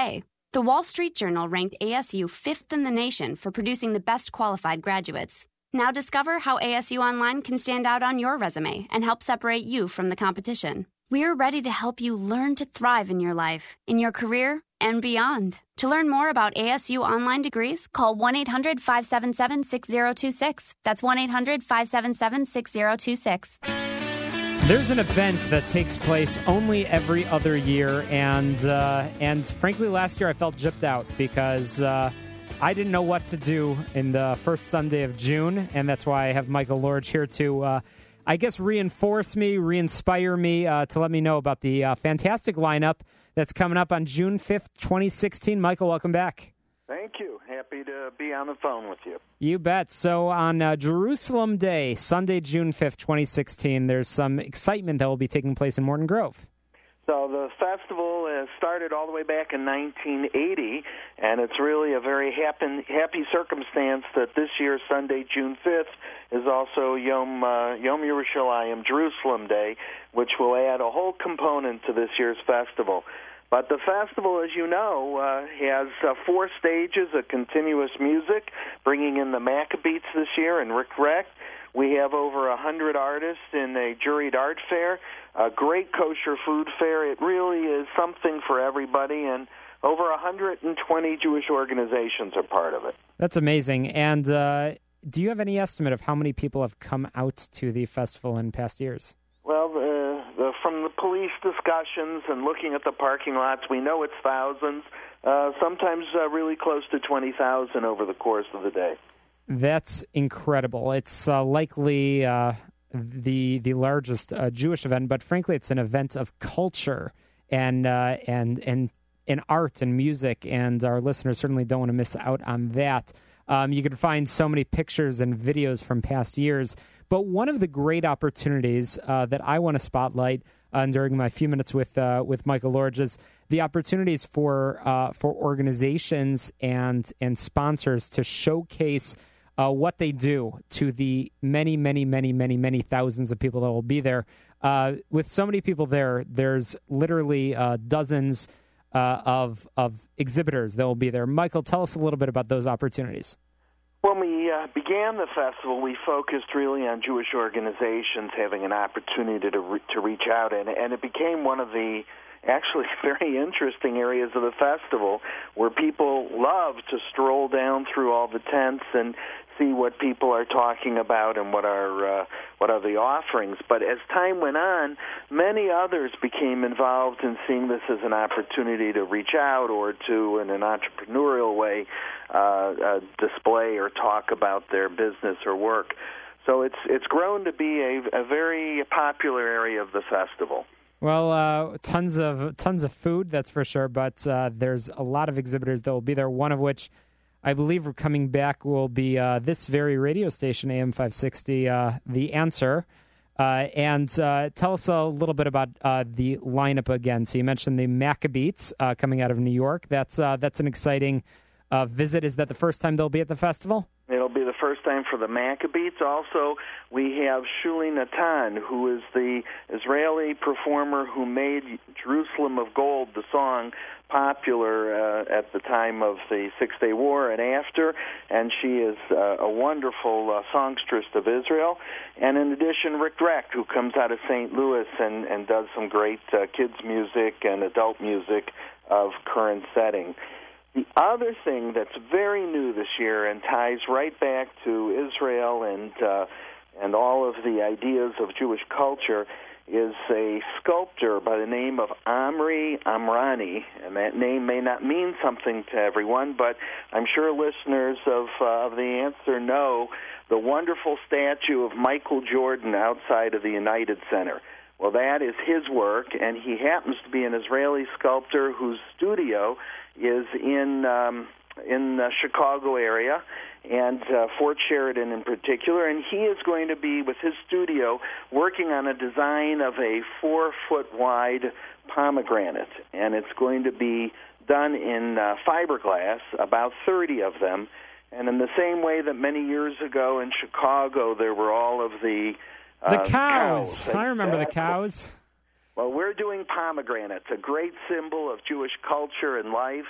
The Wall Street Journal ranked A S U fifth in the nation for producing the best qualified graduates. Now discover how A S U Online can stand out on your resume and help separate you from the competition. We're ready to help you learn to thrive in your life, in your career, and beyond. To learn more about A S U Online degrees, call one eight hundred five seven seven six zero two six. That's one eight hundred five seven seven six zero two six. There's an event that takes place only every other year, and uh, and frankly, last year I felt gypped out because uh, I didn't know what to do in the first Sunday of June, and that's why I have Michael Lorge here to, uh, I guess, reinforce me, re-inspire me, uh, to let me know about the uh, fantastic lineup that's coming up on June fifth, twenty sixteen. Michael, welcome back. Thank you. Happy to be on the phone with you. You bet. So on uh, Jerusalem Day, Sunday, June fifth, twenty sixteen, there's some excitement that will be taking place in Morton Grove. So the festival uh, started all the way back in nineteen eighty, and it's really a very happy, happy circumstance that this year, Sunday, June fifth, is also Yom, uh, Yom Yerushalayim, Jerusalem Day, which will add a whole component to this year's festival. But the festival, as you know, uh, has uh, four stages of continuous music, bringing in the Maccabeats this year and Rick Reck. We have over one hundred artists in a juried art fair, a great kosher food fair. It really is something for everybody, and over one hundred twenty Jewish organizations are part of it. That's amazing. And uh, do you have any estimate of how many people have come out to the festival in past years? Well, uh, the, from the police discussions and looking at the parking lots, we know it's thousands, uh, sometimes uh, really close to twenty thousand over the course of the day. That's incredible. It's uh, likely uh, the the largest uh, Jewish event, but frankly, it's an event of culture and uh, and and and art and music, and our listeners certainly don't want to miss out on that. Um, you can find so many pictures and videos from past years, but one of the great opportunities uh, that I want to spotlight uh, during my few minutes with uh, with Michael Lorge is the opportunities for uh, for organizations and and sponsors to showcase Uh, what they do to the many, many, many, many, many thousands of people that will be there. Uh, with so many people there, there's literally uh, dozens uh, of of exhibitors that will be there. Michael, tell us a little bit about those opportunities. When we uh, began the festival, we focused really on Jewish organizations having an opportunity to re- to reach out, and, and it became one of the actually very interesting areas of the festival where people love to stroll down through all the tents and see what people are talking about and what are uh, what are the offerings. But as time went on, many others became involved in seeing this as an opportunity to reach out or to, in an entrepreneurial way, uh, uh, display or talk about their business or work. So it's it's grown to be a, a very popular area of the festival. Well, uh, tons of tons of food, that's for sure, but uh, there's a lot of exhibitors that will be there, one of which I believe we're coming back will be uh, this very radio station, A M five sixty, uh, The Answer. Uh, and uh, tell us a little bit about uh, the lineup again. So you mentioned the Maccabeats uh, coming out of New York. That's uh, that's an exciting uh, visit. Is that the first time they'll be at the festival? It'll be the first time for the Maccabeats. Also, we have Shuli Natan, who is the Israeli performer who made Jerusalem of Gold, the song, popular uh, at the time of the Six-Day War and after, and she is uh, a wonderful uh, songstress of Israel. And in addition, Rick Reck, who comes out of Saint Louis and, and does some great uh, kids' music and adult music of current setting. The other thing that's very new this year and ties right back to Israel and uh, and all of the ideas of Jewish culture is a sculptor by the name of Omri Amrani, and that name may not mean something to everyone, but I'm sure listeners of, uh, of The Answer know the wonderful statue of Michael Jordan outside of the United Center. Well, that is his work, and he happens to be an Israeli sculptor whose studio is in um, in the Chicago area, and uh, Fort Sheridan in particular, and he is going to be, with his studio, working on a design of a four-foot-wide pomegranate, and it's going to be done in uh, fiberglass, about thirty of them, and in the same way that many years ago in Chicago there were all of the The uh, cows. cows. I remember the cows. Well, we're doing pomegranates, a great symbol of Jewish culture and life,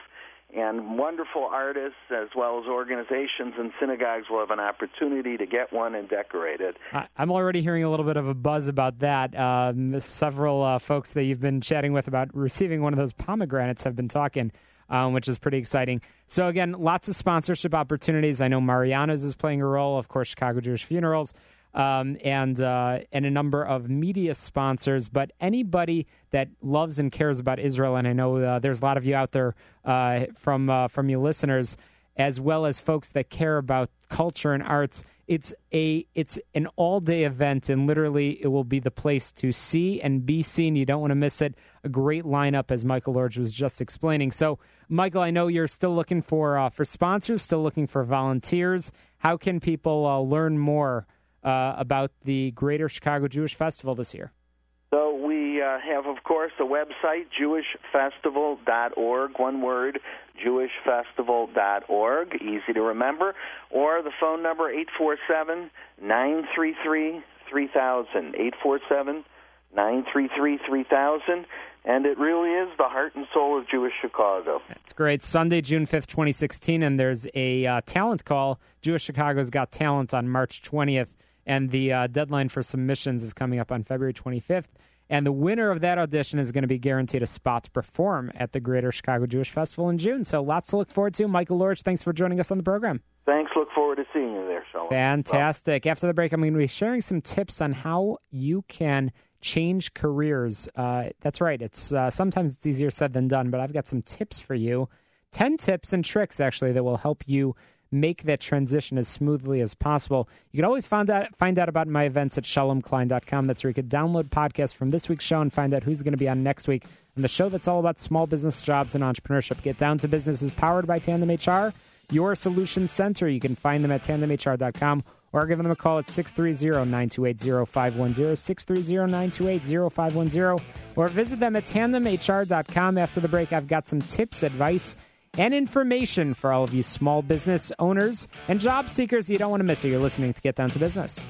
And wonderful artists as well as organizations and synagogues will have an opportunity to get one and decorate it. I'm already hearing a little bit of a buzz about that. Um, several uh, folks that you've been chatting with about receiving one of those pomegranates have been talking, um, which is pretty exciting. So, again, lots of sponsorship opportunities. I know Mariano's is playing a role, of course, Chicago Jewish Funerals, um, and uh, and a number of media sponsors. But anybody that loves and cares about Israel, and I know uh, there's a lot of you out there uh, from uh, from you listeners, as well as folks that care about culture and arts. It's a it's an all-day event, and literally it will be the place to see and be seen. You don't want to miss it. A great lineup, as Michael Lorge was just explaining. So, Michael, I know you're still looking for uh, for sponsors, still looking for volunteers. How can people uh, learn more uh, about the Greater Chicago Jewish Festival this year? So we uh, have, of course, a website, jewish festival dot org, one word, jewish festival dot org, easy to remember, or the phone number, eight four seven, nine three three, three thousand, eight four seven, nine three three, three thousand, and it really is the heart and soul of Jewish Chicago. It's great. Sunday, June fifth, twenty sixteen, and there's a uh, talent call. Jewish Chicago's Got Talent on March twentieth. And the uh, deadline for submissions is coming up on February twenty-fifth. And the winner of that audition is going to be guaranteed a spot to perform at the Greater Chicago Jewish Festival in June. So lots to look forward to. Michael Lorch, thanks for joining us on the program. Thanks. Look forward to seeing you there, Shalom. Fantastic. Well, after the break, I'm going to be sharing some tips on how you can change careers. Uh, that's right. It's uh, sometimes it's easier said than done, but I've got some tips for you. Ten tips and tricks, actually, that will help you make that transition as smoothly as possible. You can always find out, find out about my events at shalom klein dot com. That's where you could download podcasts from this week's show and find out who's going to be on next week. And the show that's all about small business, jobs, and entrepreneurship. Get Down to Business is powered by Tandem H R, your solutions center. You can find them at tandem h r dot com or give them a call at six three zero, nine two eight, zero five one zero, six three zero, nine two eight, zero five one zero, or visit them at tandem h r dot com. After the break, I've got some tips, advice, and information for all of you small business owners and job seekers. You don't want to miss it. You're listening to Get Down to Business.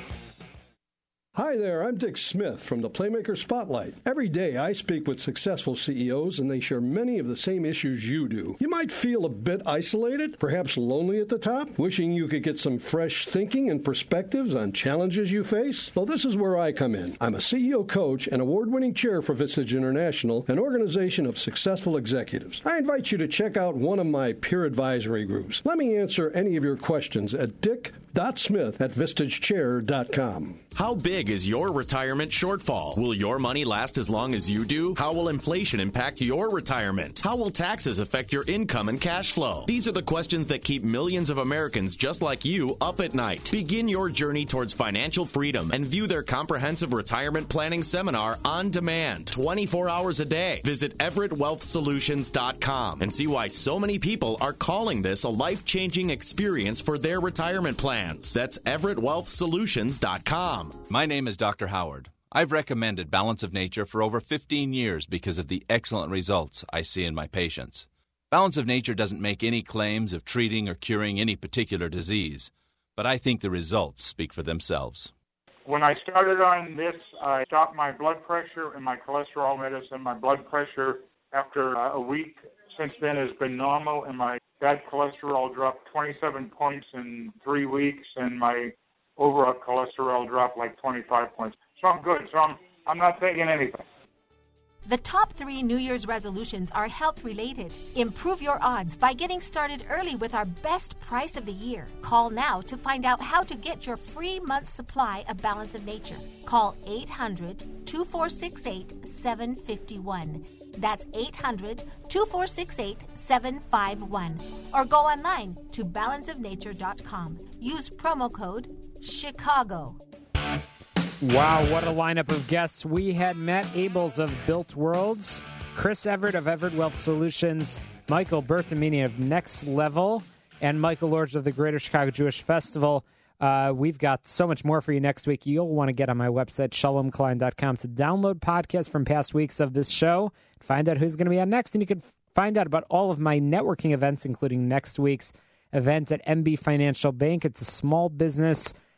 Hi there, I'm Dick Smith from the Playmaker Spotlight. Every day I speak with successful C E Os and they share many of the same issues you do. You might feel a bit isolated, perhaps lonely at the top, wishing you could get some fresh thinking and perspectives on challenges you face. Well, this is where I come in. I'm a C E O coach and award-winning chair for Vistage International, an organization of successful executives. I invite you to check out one of my peer advisory groups. Let me answer any of your questions at dick dot smith at vistage chair dot com. How big is your retirement shortfall? Will your money last as long as you do? How will inflation impact your retirement? How will taxes affect your income and cash flow? These are the questions that keep millions of Americans just like you up at night. Begin your journey towards financial freedom and view their comprehensive retirement planning seminar on demand, twenty-four hours a day. Visit everett wealth solutions dot com and see why so many people are calling this a life-changing experience for their retirement plans. That's everett wealth solutions dot com. My name is Doctor Howard. I've recommended Balance of Nature for over fifteen years because of the excellent results I see in my patients. Balance of Nature doesn't make any claims of treating or curing any particular disease, but I think the results speak for themselves. When I started on this, I stopped my blood pressure and my cholesterol medicine. My blood pressure after a week since then has been normal, and my bad cholesterol dropped twenty-seven points in three weeks, and my overall cholesterol dropped like twenty-five points. So I'm good. So I'm, I'm not taking anything. The top three New Year's resolutions are health-related. Improve your odds by getting started early with our best price of the year. Call now to find out how to get your free month's supply of Balance of Nature. Call eight hundred, two four six eight, seven five one. That's eight hundred, two four six eight, seven five one. Or go online to balance of nature dot com. Use promo code Chicago. Wow, what a lineup of guests. We had Matt Abels of Built Worlds, Chris Everett of Everett Wealth Solutions, Michael Bertamini of Next Level, and Michael Lorge of the Greater Chicago Jewish Festival. Uh, we've got so much more for you next week. You'll want to get on my website, shalom klein dot com, to download podcasts from past weeks of this show, find out who's going to be on next, and you can find out about all of my networking events, including next week's event at M B Financial Bank. It's a small business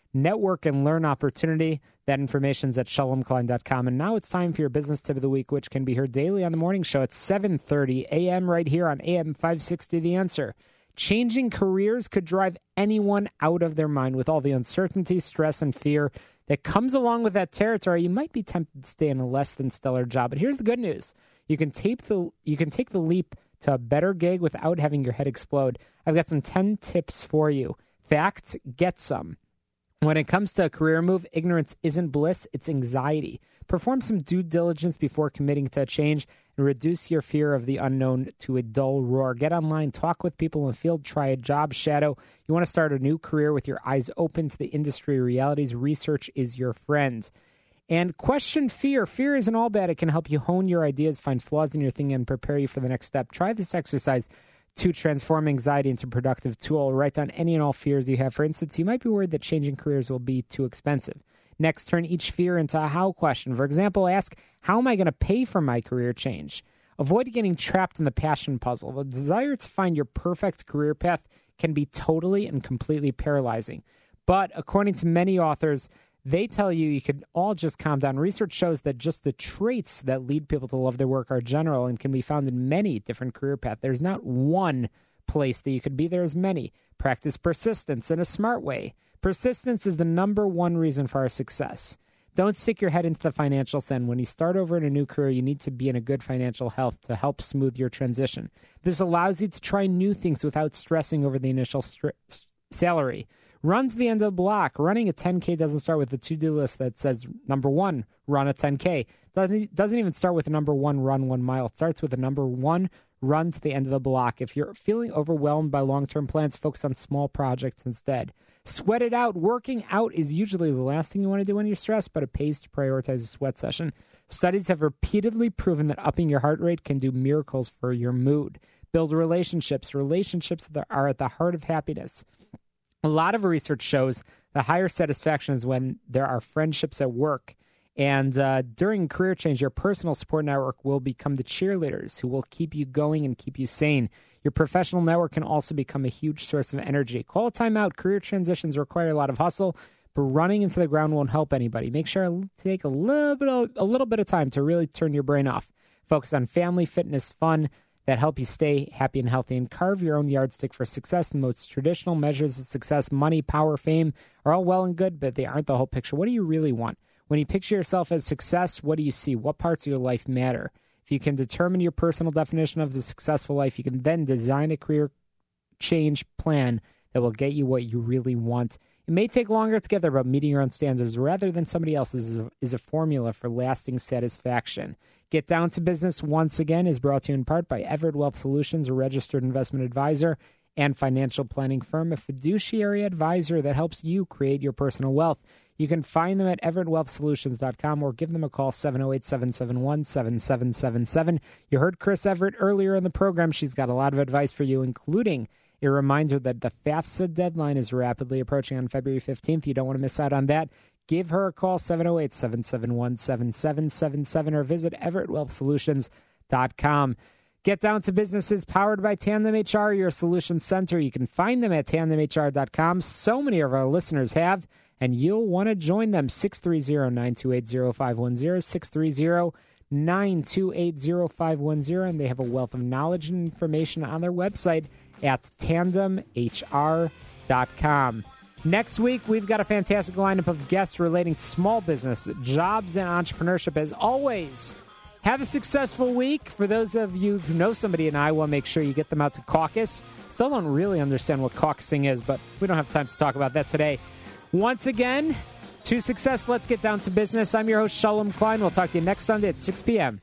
network and learn opportunity. That information's at shalom klein dot com. And now it's time for your business tip of the week, which can be heard daily on the morning show at seven thirty a.m. right here on A M five sixty The Answer. Changing careers could drive anyone out of their mind. With all the uncertainty, stress, and fear that comes along with that territory, you might be tempted to stay in a less than stellar job. But here's the good news. You can take the, you can take the leap to a better gig without having your head explode. I've got some ten tips for you. Fact, get some. When it comes to a career move, ignorance isn't bliss, it's anxiety. Perform some due diligence before committing to a change and reduce your fear of the unknown to a dull roar. Get online, talk with people in the field, try a job shadow. You want to start a new career with your eyes open to the industry realities. Research is your friend. And question fear. Fear isn't all bad. It can help you hone your ideas, find flaws in your thinking, and prepare you for the next step. Try this exercise to transform anxiety into a productive tool. Write down any and all fears you have. For instance, you might be worried that changing careers will be too expensive. Next, turn each fear into a how question. For example, ask, how am I going to pay for my career change? Avoid getting trapped in the passion puzzle. The desire to find your perfect career path can be totally and completely paralyzing. But according to many authors, they tell you you can all just calm down. Research shows that just the traits that lead people to love their work are general and can be found in many different career paths. There's not one place that you could be. There's many. Practice persistence in a smart way. Persistence is the number one reason for our success. Don't stick your head into the financial sand. When you start over in a new career, you need to be in a good financial health to help smooth your transition. This allows you to try new things without stressing over the initial st- salary. Run to the end of the block. Running a ten K doesn't start with a to-do list that says, number one, run a ten K. Doesn't, doesn't even start with the number one, run one mile. It starts with the number one, run to the end of the block. If you're feeling overwhelmed by long-term plans, focus on small projects instead. Sweat it out. Working out is usually the last thing you want to do when you're stressed, but it pays to prioritize a sweat session. Studies have repeatedly proven that upping your heart rate can do miracles for your mood. Build relationships. Relationships that are at the heart of happiness. A lot of research shows the higher satisfaction is when there are friendships at work. And uh, during career change, your personal support network will become the cheerleaders who will keep you going and keep you sane. Your professional network can also become a huge source of energy. Call a timeout. Career transitions require a lot of hustle, but running into the ground won't help anybody. Make sure to take a little bit of, a little bit of time to really turn your brain off. Focus on family, fitness, fun that help you stay happy and healthy, and carve your own yardstick for success. The most traditional measures of success, money, power, fame, are all well and good, but they aren't the whole picture. What do you really want? When you picture yourself as success, what do you see? What parts of your life matter? If you can determine your personal definition of the successful life, you can then design a career change plan that will get you what you really want. It may take longer to get there, but meeting your own standards rather than somebody else's is a, is a formula for lasting satisfaction. Get Down to Business, once again, is brought to you in part by Everett Wealth Solutions, a registered investment advisor and financial planning firm, a fiduciary advisor that helps you create your personal wealth. You can find them at everett wealth solutions dot com or give them a call, seven oh eight, seven seven one, seven seven seven seven. You heard Chris Everett earlier in the program. She's got a lot of advice for you, including a reminder that the FAFSA deadline is rapidly approaching on February fifteenth. You don't want to miss out on that. Give her a call, seven oh eight, seven seven one, seven seven seven seven, or visit everett wealth solutions dot com. Get Down to Business is powered by Tandem H R, your solution center. You can find them at tandem h r dot com. So many of our listeners have, and you'll want to join them. six three zero, nine two eight, zero five one zero, six three zero, nine two eight, zero five one zero, and they have a wealth of knowledge and information on their website at tandem h r dot com. Next week, we've got a fantastic lineup of guests relating to small business, jobs, and entrepreneurship. As always, have a successful week. For those of you who know somebody in Iowa, make sure you get them out to caucus. Still don't really understand what caucusing is, but we don't have time to talk about that today. Once again, to success, let's get down to business. I'm your host, Shalom Klein. We'll talk to you next Sunday at six p.m.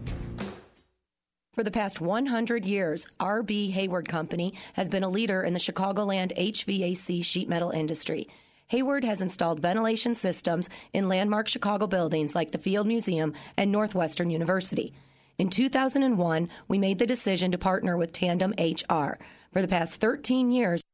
For the past one hundred years, R B. Hayward Company has been a leader in the Chicagoland H V A C sheet metal industry. Hayward has installed ventilation systems in landmark Chicago buildings like the Field Museum and Northwestern University. In two thousand one, we made the decision to partner with Tandem H R. For the past thirteen years,